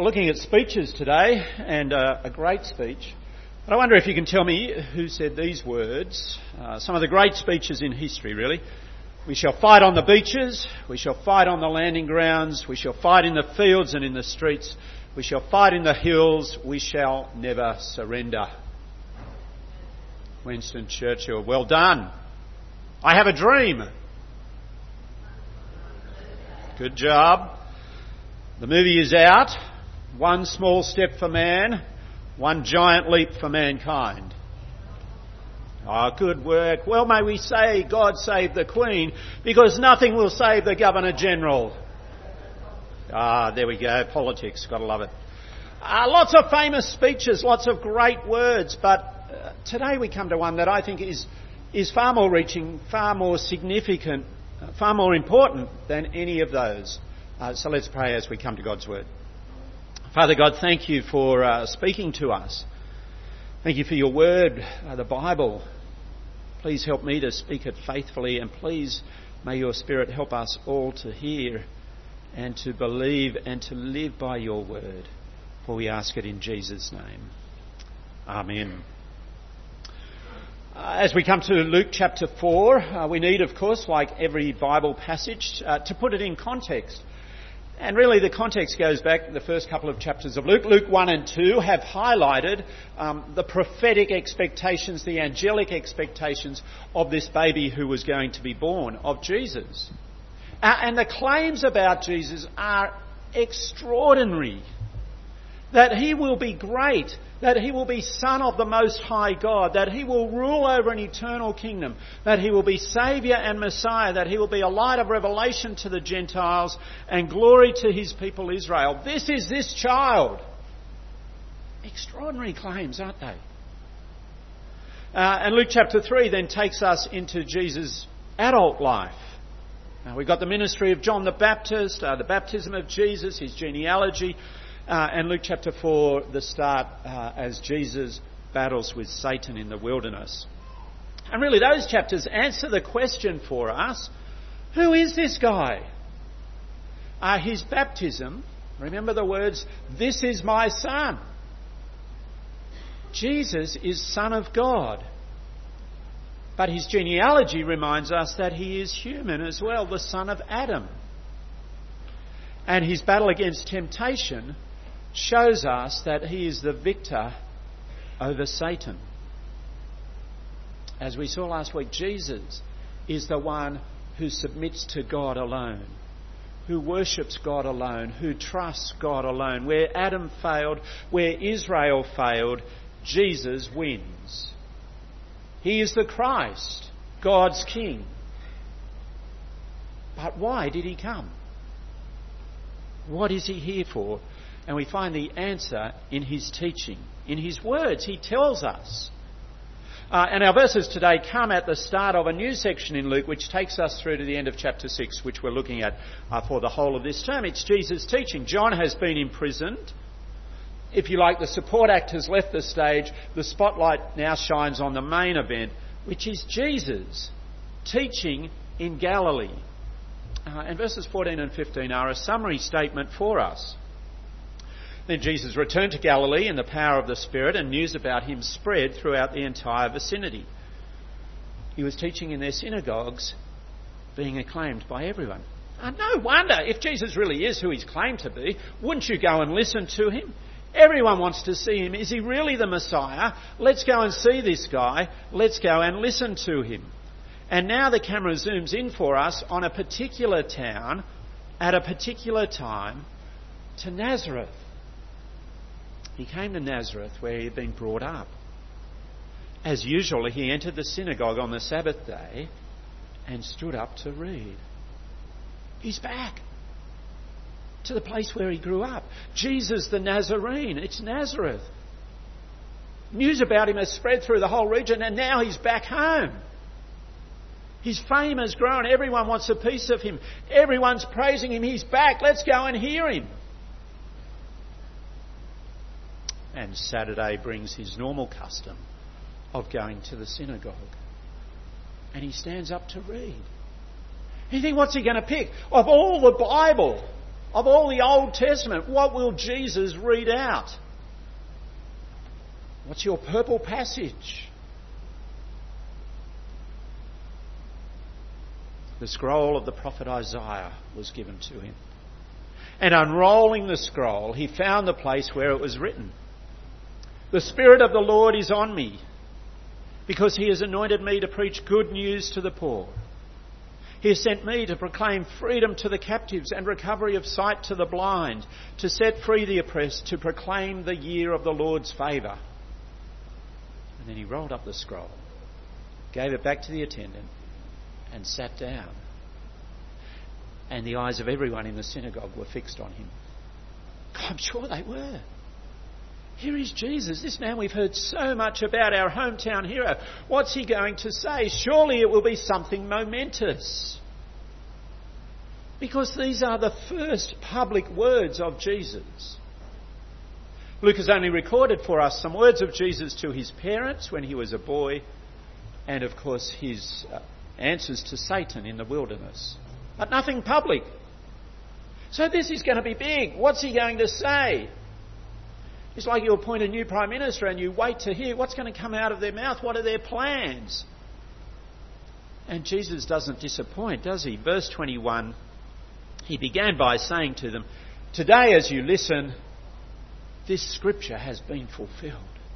We're looking at speeches today, and a great speech. But I wonder if you can tell me who said these words. Some of the great speeches in history, really. We shall fight on the beaches, we shall fight on the landing grounds, we shall fight in the fields and in the streets, we shall fight in the hills, we shall never surrender. Winston Churchill, well done. I have a dream. Good job. The movie is out. One small step for man, one giant leap for mankind. Good work. Well, may we say God save the Queen, because nothing will save the Governor-General. There we go. Politics. Got to love it. Lots of famous speeches, lots of great words, but today we come to one that I think is far more reaching, far more significant, far more important than any of those. So let's pray as we come to God's Word. Father God, thank you for speaking to us. Thank you for your Word, the Bible. Please help me to speak it faithfully, and please may your Spirit help us all to hear and to believe and to live by your Word. For we ask it in Jesus' name. Amen. As we come to Luke chapter 4, we need, of course, like every Bible passage, to put it in context. And really the context goes back, the first couple of chapters of Luke. Luke 1 and 2 have highlighted the prophetic expectations, the angelic expectations of this baby who was going to be born, of Jesus. And the claims about Jesus are extraordinary. That he will be great, that he will be Son of the Most High God, that he will rule over an eternal kingdom, that he will be Saviour and Messiah, that he will be a light of revelation to the Gentiles and glory to his people Israel. This is this child. Extraordinary claims, aren't they? And Luke chapter 3 then takes us into Jesus' adult life. We've got the ministry of John the Baptist, the baptism of Jesus, his genealogy, and Luke chapter 4, the start as Jesus battles with Satan in the wilderness. And really those chapters answer the question for us, who is this guy? His baptism, remember the words, this is my son. Jesus is Son of God. But his genealogy reminds us that he is human as well, the son of Adam. And his battle against temptation shows us that he is the victor over Satan. As we saw last week, Jesus is the one who submits to God alone, who worships God alone, who trusts God alone. Where Adam failed, where Israel failed, Jesus wins. He is the Christ, God's King. But why did he come? What is he here for? And we find the answer in his teaching, in his words. He tells us. And our verses today come at the start of a new section in Luke, which takes us through to the end of chapter 6, which we're looking at for the whole of this term. It's Jesus' teaching. John has been imprisoned. If you like, the support act has left the stage. The spotlight now shines on the main event, which is Jesus teaching in Galilee. And verses 14 and 15 are a summary statement for us. Then Jesus returned to Galilee in the power of the Spirit, and news about him spread throughout the entire vicinity. He was teaching in their synagogues, being acclaimed by everyone. No wonder, if Jesus really is who he's claimed to be, wouldn't you go and listen to him? Everyone wants to see him. Is he really the Messiah? Let's go and see this guy. Let's go and listen to him. And now the camera zooms in for us on a particular town at a particular time, to Nazareth. He came to Nazareth where he had been brought up. As usual, he entered the synagogue on the Sabbath day and stood up to read. He's back to the place where he grew up. Jesus the Nazarene. It's Nazareth. News about him has spread through the whole region, and now he's back home. His fame has grown. Everyone wants a piece of him. Everyone's praising him. He's back. Let's go and hear him. And Saturday brings his normal custom of going to the synagogue. And he stands up to read. You think, what's he going to pick? Of all the Bible, of all the Old Testament, what will Jesus read out? What's your purple passage? The scroll of the prophet Isaiah was given to him. And unrolling the scroll, he found the place where it was written, "The Spirit of the Lord is on me, because he has anointed me to preach good news to the poor. He has sent me to proclaim freedom to the captives and recovery of sight to the blind, to set free the oppressed, to proclaim the year of the Lord's favour." And then he rolled up the scroll, gave it back to the attendant, and sat down. And the eyes of everyone in the synagogue were fixed on him. I'm sure they were. Here is Jesus, this man we've heard so much about, our hometown hero. What's he going to say? Surely it will be something momentous. Because these are the first public words of Jesus. Luke has only recorded for us some words of Jesus to his parents when he was a boy, and of course his answers to Satan in the wilderness. But nothing public. So this is going to be big. What's he going to say? It's like you appoint a new Prime Minister and you wait to hear what's going to come out of their mouth. What are their plans? And Jesus doesn't disappoint, does he? Verse 21, he began by saying to them, "Today as you listen, this scripture has been fulfilled."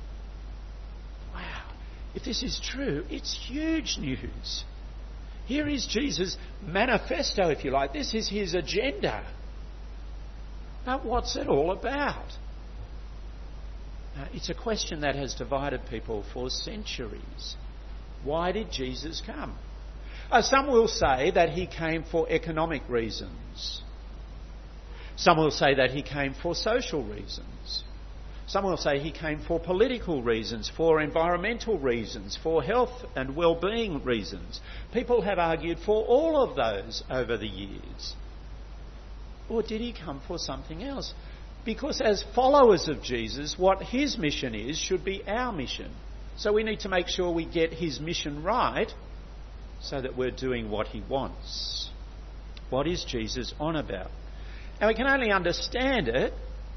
Wow. If this is true, it's huge news. Here is Jesus' manifesto, if you like. This is his agenda. But what's it all about? It's a question that has divided people for centuries. Why did Jesus come? Some will say that he came for economic reasons. Some will say that he came for social reasons. Some will say he came for political reasons, for environmental reasons, for health and well-being reasons. People have argued for all of those over the years. Or did he come for something else? Because as followers of Jesus, what his mission is should be our mission. So we need to make sure we get his mission right so that we're doing what he wants. What is Jesus on about? And we can only understand it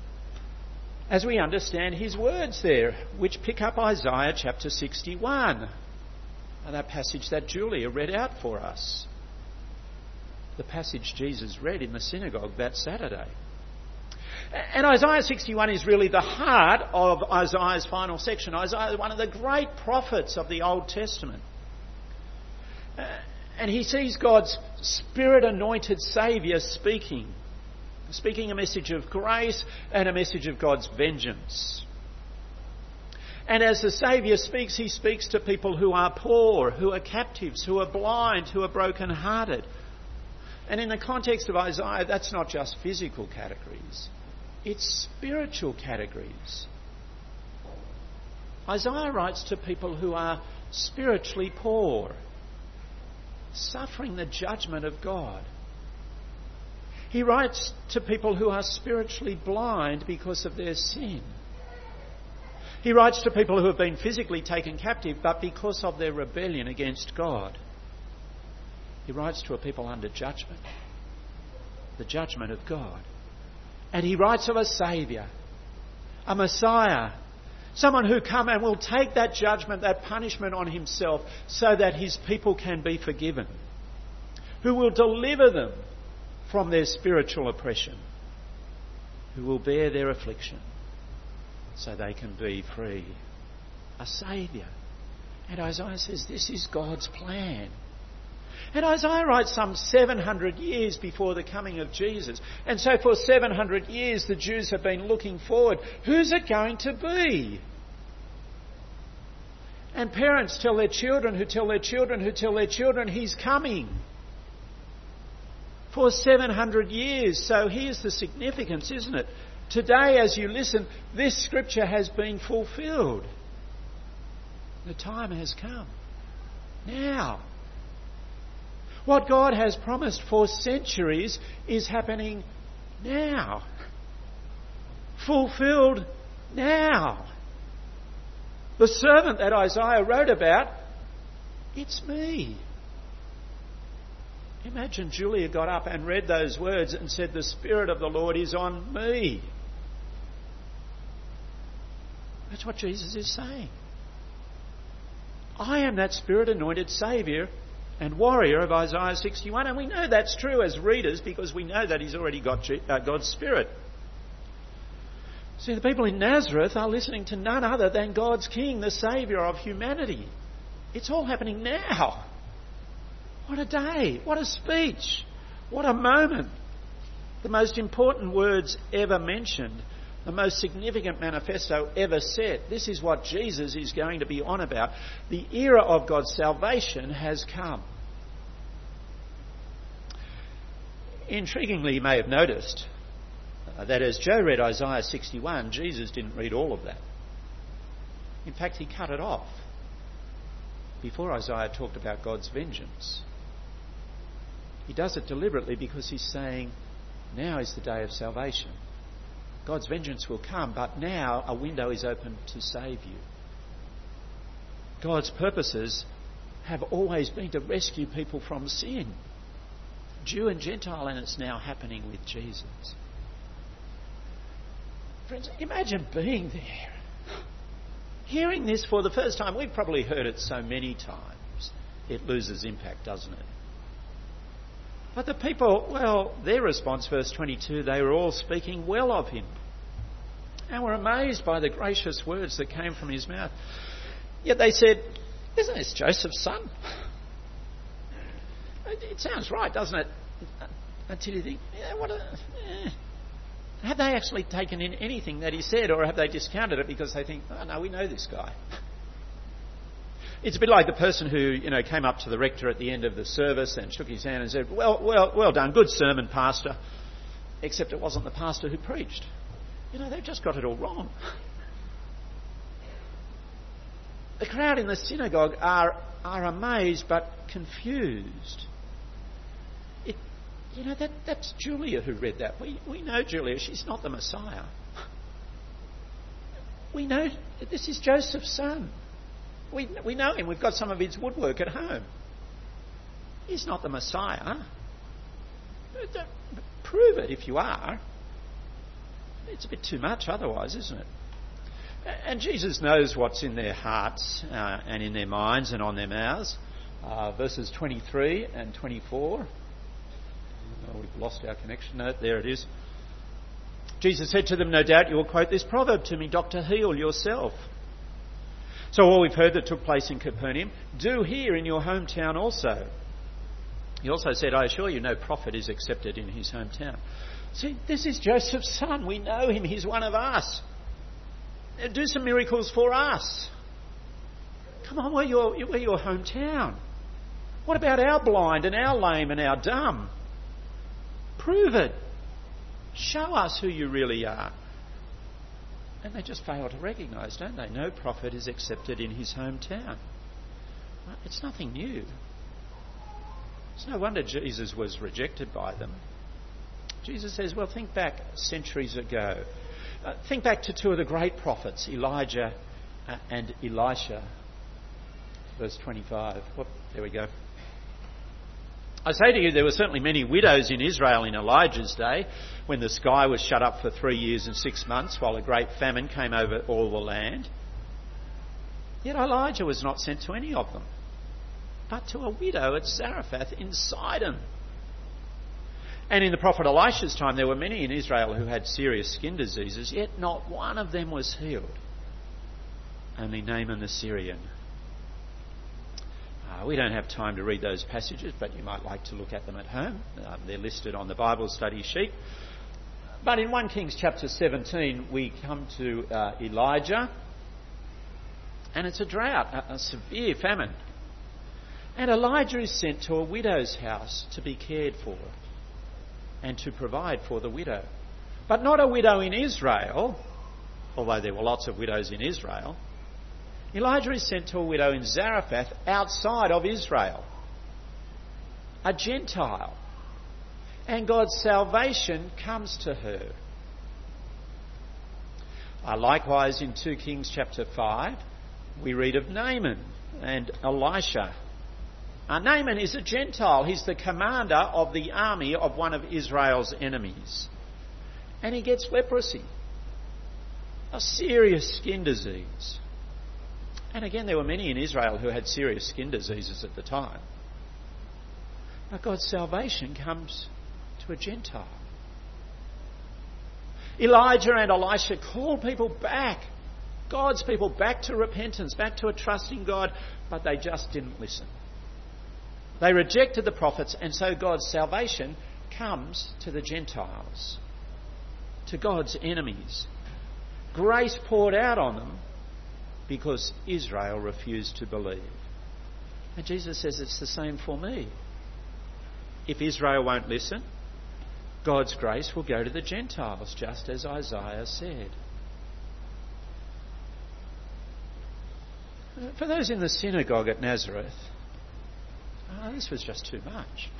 as we understand his words there, which pick up Isaiah chapter 61, and that passage that Julia read out for us. The passage Jesus read in the synagogue that Saturday. And Isaiah 61 is really the heart of Isaiah's final section. Isaiah is one of the great prophets of the Old Testament. And he sees God's Spirit-anointed Saviour speaking a message of grace and a message of God's vengeance. And as the Saviour speaks, he speaks to people who are poor, who are captives, who are blind, who are broken-hearted. And in the context of Isaiah, that's not just physical categories. It's spiritual categories. Isaiah writes to people who are spiritually poor, suffering the judgment of God. He writes to people who are spiritually blind because of their sin. He writes to people who have been physically taken captive, but because of their rebellion against God. He writes to a people under judgment, the judgment of God. And he writes of a Saviour, a Messiah, someone who come and will take that judgment, that punishment on himself so that his people can be forgiven, who will deliver them from their spiritual oppression, who will bear their affliction so they can be free. A Saviour. And Isaiah says this is God's plan. And Isaiah writes some 700 years before the coming of Jesus. And so for 700 years the Jews have been looking forward. Who's it going to be? And parents tell their children, who tell their children, who tell their children, he's coming. For 700 years. So here's the significance, isn't it? Today, as you listen, this scripture has been fulfilled. The time has come. Now, what God has promised for centuries is happening now. Fulfilled now. The servant that Isaiah wrote about, it's me. Imagine Julia got up and read those words and said, "The Spirit of the Lord is on me." That's what Jesus is saying. I am that Spirit-anointed Saviour and warrior of Isaiah 61. And we know that's true as readers because we know that he's already got God's Spirit. See, the people in Nazareth are listening to none other than God's King, the Saviour of humanity. It's all happening now. What a day. What a speech. What a moment. The most important words ever mentioned. The most significant manifesto ever set. This is what Jesus is going to be on about. The era of God's salvation has come. Intriguingly, you may have noticed that as Joe read Isaiah 61, Jesus didn't read all of that. In fact, he cut it off before Isaiah talked about God's vengeance. He does it deliberately because he's saying, now is the day of salvation. God's vengeance will come, but now a window is open to save you. God's purposes have always been to rescue people from sin, Jew and Gentile, and it's now happening with Jesus. Friends, imagine being there, hearing this for the first time. We've probably heard it so many times, it loses impact, doesn't it? But the people, well, their response, verse 22, they were all speaking well of him and were amazed by the gracious words that came from his mouth. Yet they said, "Isn't this Joseph's son?" It sounds right, doesn't it? Until you think, have they actually taken in anything that he said, or have they discounted it because they think, "Oh no, we know this guy"? It's a bit like the person who, came up to the rector at the end of the service and shook his hand and said, well done, good sermon, pastor. Except it wasn't the pastor who preached. They've just got it all wrong. The crowd in the synagogue are amazed but confused. That's Julia who read that. We know Julia. She's not the Messiah. We know this is Joseph's son. We know him. We've got some of his woodwork at home. He's not the Messiah. Prove it if you are. It's a bit too much otherwise, isn't it? And Jesus knows what's in their hearts and in their minds and on their mouths. Verses 23 and 24. Oh, we've lost our connection. No, there it is. Jesus said to them, "No doubt you will quote this proverb to me, 'Doctor, heal yourself.' So all we've heard that took place in Capernaum, do here in your hometown also." He also said, "I assure you, no prophet is accepted in his hometown." See, this is Joseph's son. We know him. He's one of us. Do some miracles for us. Come on, we're your hometown. What about our blind and our lame and our dumb? Prove it. Show us who you really are. And they just fail to recognise, don't they? No prophet is accepted in his hometown. It's nothing new. It's no wonder Jesus was rejected by them. Jesus says, well, think back centuries ago. Think back to two of the great prophets, Elijah and Elisha. Verse 25. There we go. I say to you, there were certainly many widows in Israel in Elijah's day, when the sky was shut up for 3 years and 6 months while a great famine came over all the land. Yet Elijah was not sent to any of them, but to a widow at Zarephath in Sidon. And in the prophet Elisha's time, there were many in Israel who had serious skin diseases, yet not one of them was healed. Only Naaman the Syrian. We don't have time to read those passages, but you might like to look at them at home. They're listed on the Bible study sheet. But in 1 Kings chapter 17, we come to Elijah, and it's a drought, a severe famine. And Elijah is sent to a widow's house to be cared for and to provide for the widow. But not a widow in Israel, although there were lots of widows in Israel. Elijah is sent to a widow in Zarephath outside of Israel, a Gentile, and God's salvation comes to her. Likewise, in 2 Kings chapter 5, we read of Naaman and Elisha. Naaman is a Gentile. He's the commander of the army of one of Israel's enemies. And he gets leprosy, a serious skin disease. And again, there were many in Israel who had serious skin diseases at the time. But God's salvation comes to a Gentile. Elijah and Elisha called people back, God's people back to repentance, back to a trust in God, but they just didn't listen. They rejected the prophets, and so God's salvation comes to the Gentiles, to God's enemies. Grace poured out on them because Israel refused to believe. And Jesus says it's the same for me. If Israel won't listen, God's grace will go to the Gentiles, just as Isaiah said. For those in the synagogue at Nazareth, this was just too much.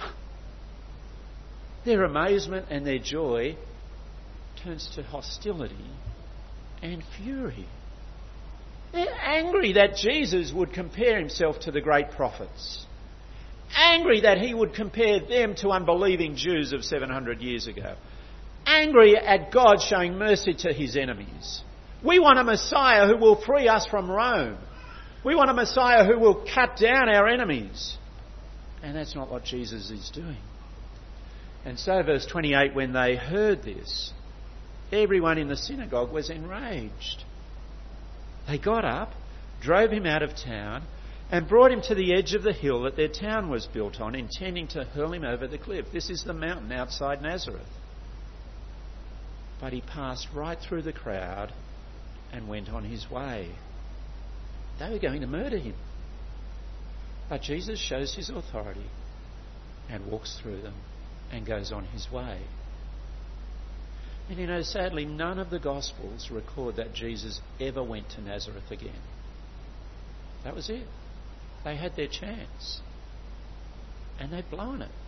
Their amazement and their joy turns to hostility and fury. They're angry that Jesus would compare himself to the great prophets. Angry that he would compare them to unbelieving Jews of 700 years ago. Angry at God showing mercy to his enemies. We want a Messiah who will free us from Rome. We want a Messiah who will cut down our enemies. And that's not what Jesus is doing. And so, verse 28, when they heard this, everyone in the synagogue was enraged. They got up, drove him out of town, and brought him to the edge of the hill that their town was built on, intending to hurl him over the cliff. This is the mountain outside Nazareth. But he passed right through the crowd and went on his way. They were going to murder him. But Jesus shows his authority and walks through them and goes on his way. And you know, sadly, none of the Gospels record that Jesus ever went to Nazareth again. That was it. They had their chance. And they'd blown it.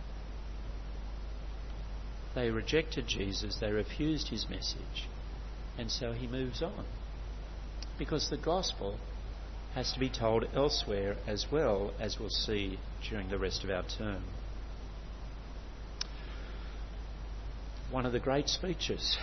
They rejected Jesus. They refused his message. And so he moves on. Because the Gospel has to be told elsewhere as well, as we'll see during the rest of our term. One of the great speeches.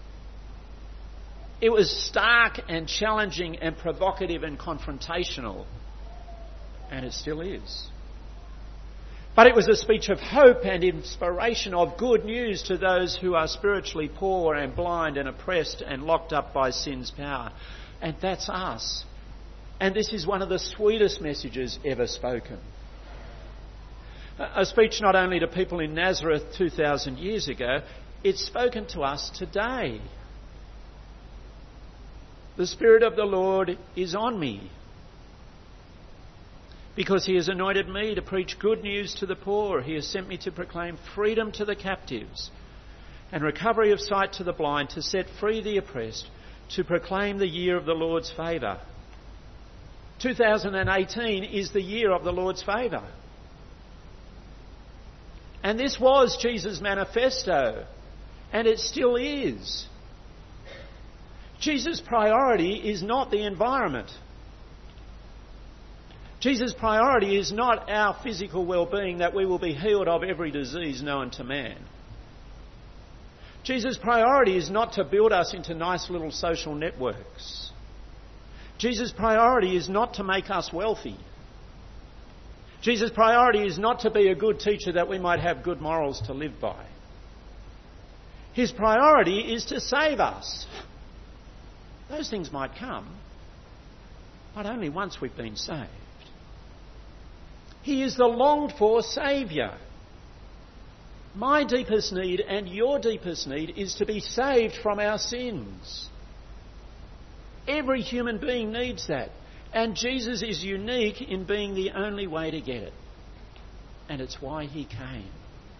It was stark and challenging and provocative and confrontational, and it still is. But it was a speech of hope and inspiration, of good news to those who are spiritually poor and blind and oppressed and locked up by sin's power. And that's us. And this is one of the sweetest messages ever spoken. A speech not only to people in Nazareth 2,000 years ago, it's spoken to us today. The Spirit of the Lord is on me, because he has anointed me to preach good news to the poor. He has sent me to proclaim freedom to the captives and recovery of sight to the blind, to set free the oppressed, to proclaim the year of the Lord's favour. 2018 is the year of the Lord's favour. And this was Jesus' manifesto, and it still is. Jesus' priority is not the environment. Jesus' priority is not our physical well-being, that we will be healed of every disease known to man. Jesus' priority is not to build us into nice little social networks. Jesus' priority is not to make us wealthy. Jesus' priority is not to be a good teacher that we might have good morals to live by. His priority is to save us. Those things might come, but only once we've been saved. He is the longed-for Saviour. My deepest need and your deepest need is to be saved from our sins. Every human being needs that. And Jesus is unique in being the only way to get it. And it's why he came.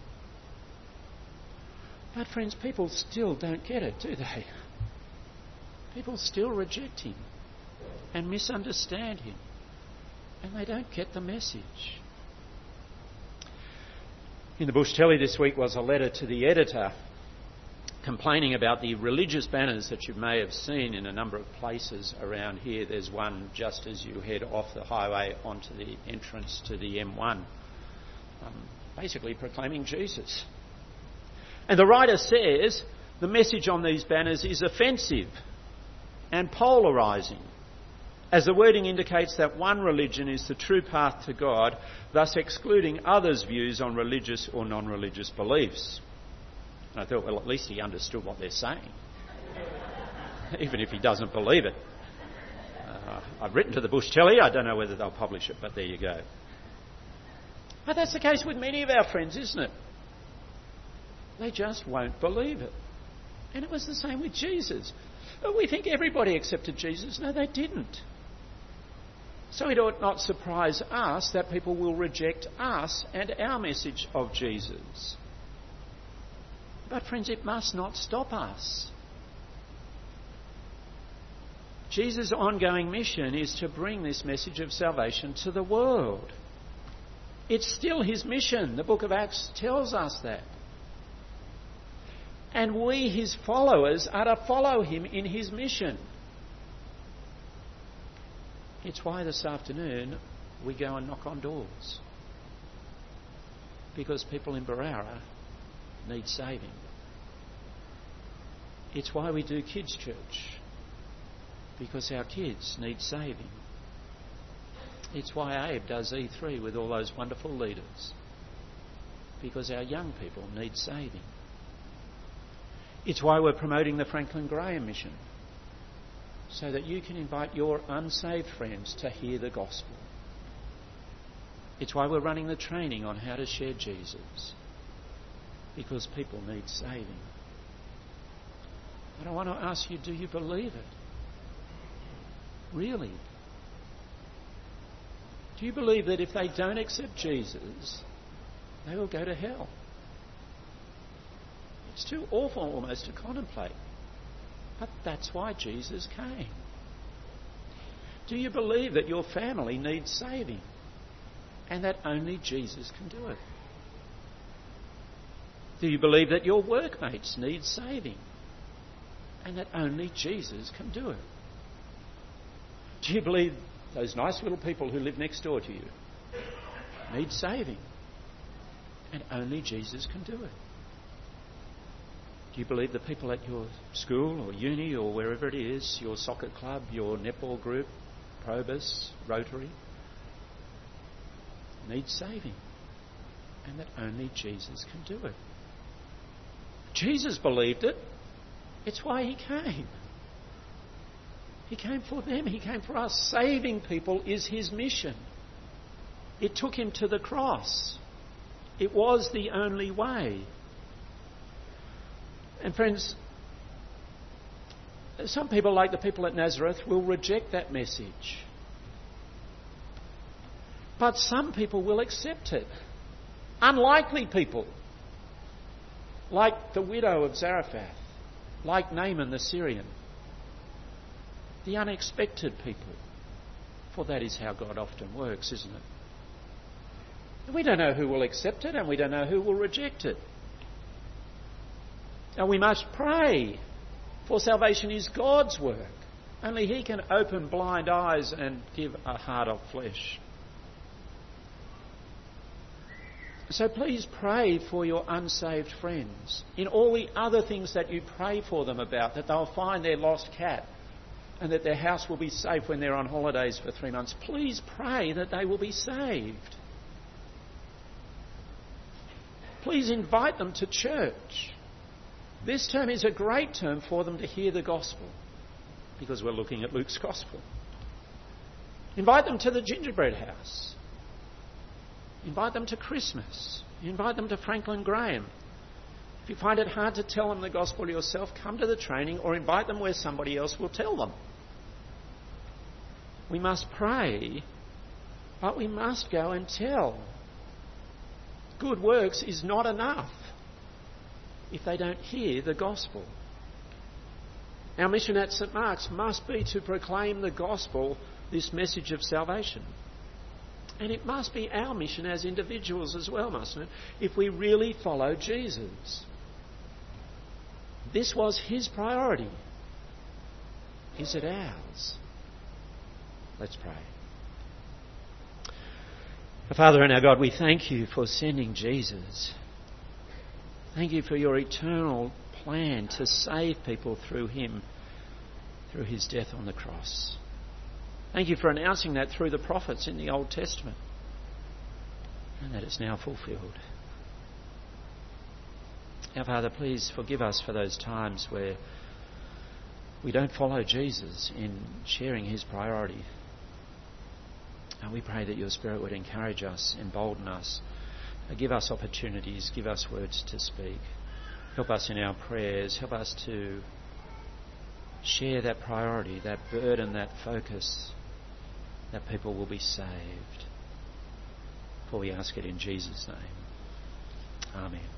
But friends, people still don't get it, do they? People still reject him and misunderstand him. And they don't get the message. In the Bush Telly this week was a letter to the editor complaining about the religious banners that you may have seen in a number of places around here. There's one just as you head off the highway onto the entrance to the M1 basically proclaiming Jesus. And the writer says the message on these banners is offensive and polarising, as the wording indicates that one religion is the true path to God, thus excluding others' views on religious or non-religious beliefs. And I thought, well, at least he understood what they're saying, even if he doesn't believe it. I've written to the Bush Telly. I don't know whether they'll publish it, but there you go. But that's the case with many of our friends, isn't it? They just won't believe it. And it was the same with Jesus. We think everybody accepted Jesus. No, they didn't. So it ought not surprise us that people will reject us and our message of Jesus. But friends, it must not stop us. Jesus' ongoing mission is to bring this message of salvation to the world. It's still his mission. The book of Acts tells us that. And we, his followers, are to follow him in his mission. It's why this afternoon we go and knock on doors. Because people in Berowra need saving. It's why we do kids' church. Because our kids need saving. It's why Abe does E3 with all those wonderful leaders. Because our young people need saving. It's why we're promoting the Franklin Graham mission, so that you can invite your unsaved friends to hear the gospel. It's why we're running the training on how to share Jesus, because people need saving. But I want to ask you, do you believe it? Really? Do you believe that if they don't accept Jesus, they will go to hell? It's too awful almost to contemplate. But that's why Jesus came. Do you believe that your family needs saving and that only Jesus can do it? Do you believe that your workmates need saving and that only Jesus can do it? Do you believe those nice little people who live next door to you need saving and only Jesus can do it? Do you believe the people at your school or uni or wherever it is, your soccer club, your netball group, Probus, Rotary, need saving and that only Jesus can do it? Jesus believed it. It's why he came. He came for them. He came for us. Saving people is his mission. It took him to the cross. It was the only way. And friends, some people, like the people at Nazareth, will reject that message. But some people will accept it. Unlikely people, like the widow of Zarephath, like Naaman the Syrian. The unexpected people. For that is how God often works, isn't it? We don't know who will accept it and we don't know who will reject it. And we must pray, for salvation is God's work. Only he can open blind eyes and give a heart of flesh. So please pray for your unsaved friends. In all the other things that you pray for them about, that they'll find their lost cat and that their house will be safe when they're on holidays for 3 months. Please pray that they will be saved. Please invite them to church. This term is a great term for them to hear the gospel, because we're looking at Luke's gospel. Invite them to the gingerbread house. Invite them to Christmas. Invite them to Franklin Graham. If you find it hard to tell them the gospel yourself, come to the training or invite them where somebody else will tell them. We must pray, but we must go and tell. Good works is not enough if they don't hear the gospel. Our mission at St Mark's must be to proclaim the gospel, this message of salvation. And it must be our mission as individuals as well, mustn't it? If we really follow Jesus. This was his priority. Is it ours? Let's pray. Our Father and our God, we thank you for sending Jesus. Thank you for your eternal plan to save people through him, through his death on the cross. Thank you for announcing that through the prophets in the Old Testament, and that it's now fulfilled. Our Father, please forgive us for those times where we don't follow Jesus in sharing his priority. And we pray that your Spirit would encourage us, embolden us, give us opportunities, give us words to speak. Help us in our prayers, help us to share that priority, that burden, that focus, that people will be saved. For we ask it in Jesus' name. Amen.